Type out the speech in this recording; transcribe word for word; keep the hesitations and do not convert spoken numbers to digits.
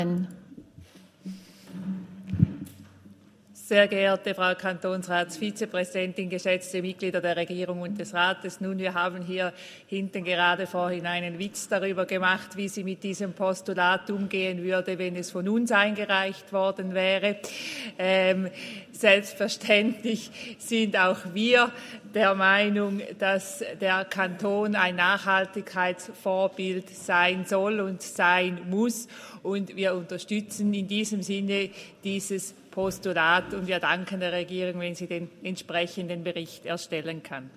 Sehr geehrte Frau Kantonsratsvizepräsidentin, geschätzte Mitglieder der Regierung und des Rates. Nun, wir haben hier hinten gerade vorhin einen Witz darüber gemacht, wie sie mit diesem Postulat umgehen würde, wenn es von uns eingereicht worden wäre. Ähm, selbstverständlich sind auch wir der Meinung, dass der Kanton ein Nachhaltigkeitsvorbild sein soll und sein muss. Und wir unterstützen in diesem Sinne dieses Postulat und wir danken der Regierung, wenn sie den entsprechenden Bericht erstellen kann.